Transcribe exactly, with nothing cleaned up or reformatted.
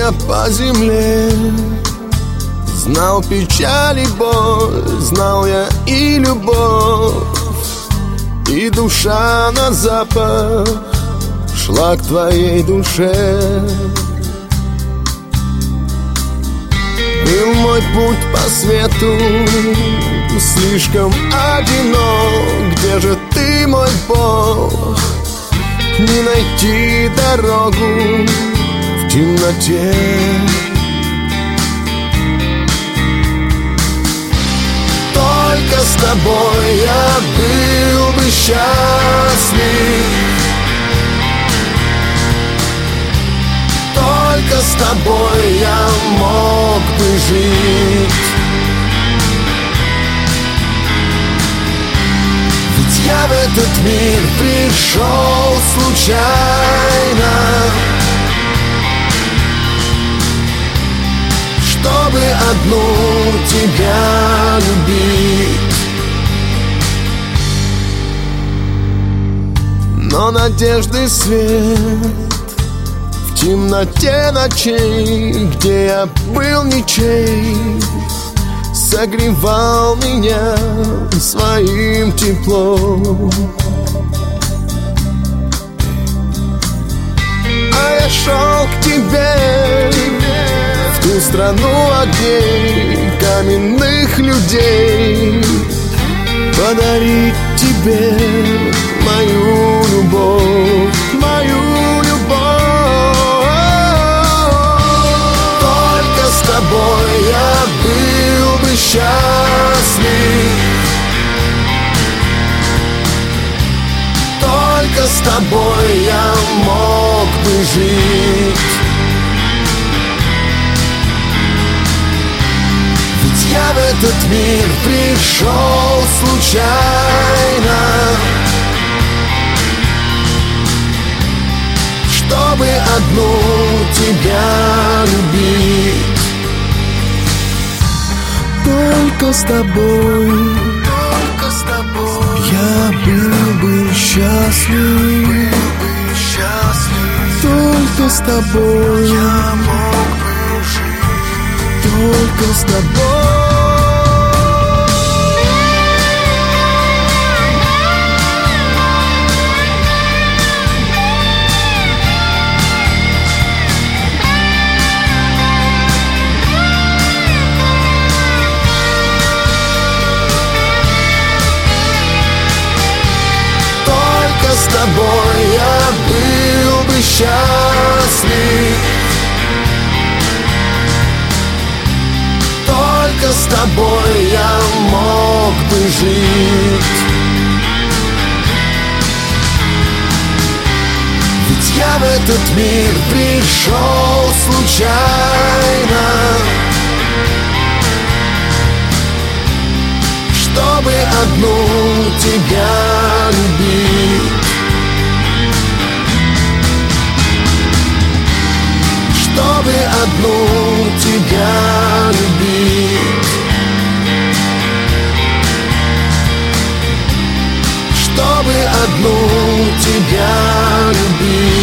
я по земле, знал печаль и боль, знал я и любовь, и душа на запах шла к твоей душе. Был мой путь по свету слишком одинок. Где же ты, мой Бог? Не найти дорогу в темноте. Только с тобой я был бы счастлив. Только с тобой я мог бы жить. Ведь я в этот мир пришел случайно, чтобы одну тебя любить. Но надежды свет в темноте ночей, где я был ничей, согревал меня своим теплом. А я шел к тебе, в ту страну огней, каменных людей, подарить тебе мою любовь, мою любовь. Только с тобой я был бы счастлив. Только с тобой я мог бы жить. Ведь я в этот мир пришел случайно, чтобы одну тебя любить. Только с тобой, только с тобой я был бы счастлив. Только с тобой я мог бы жить. Только с тобой. С тобой я был бы счастлив. Только с тобой я мог бы жить. Ведь я в этот мир пришел случайно, чтобы одну тебя любить. Чтобы одну тебя любить. Чтобы одну тебя любить.